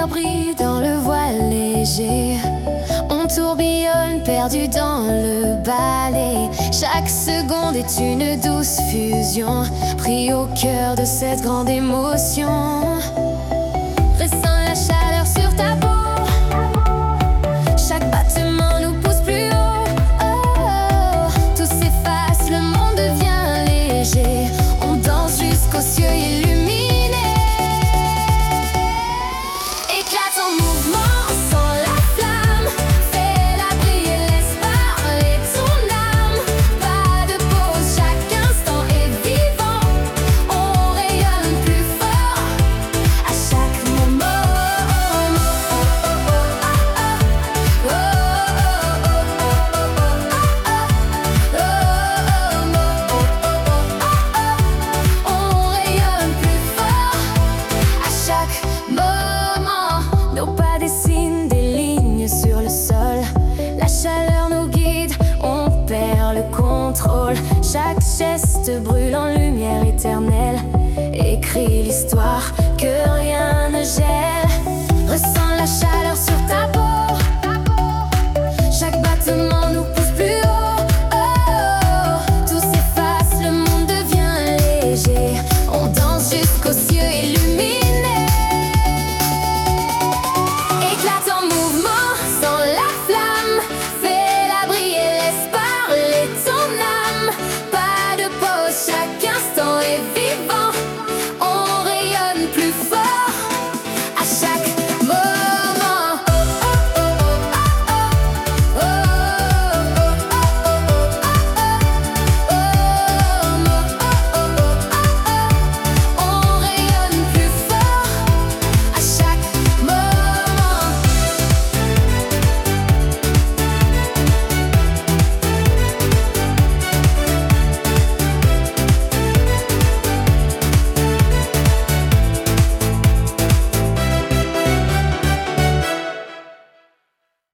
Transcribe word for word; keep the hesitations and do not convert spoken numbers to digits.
lumière brille dans le voile léger. On tourbillonne perdu dans le balai. Chaque seconde est une douce fusion, pris au cœur de cette grande émotion. Ressens la chaleur sur ta peau. Chaque battement nous pousse plus haut. Oh, oh. Tout s'efface, le monde devient léger. On danse jusqu'aux cieux illuminés. Éclate en mouvement, sans la flamme. Fais-la briller, laisse parler ton âme. Pas de pause, chaque instant est vivant. On rayonne plus fort à chaque moment. On rayonne plus fort à chaque moment. Nos pas dessinent des lignes sur le sol. La chaleur nous guide, on perd le contrôle. Chaque geste brûle en lumière éternelle, écrit l'histoire que rien ne gêne.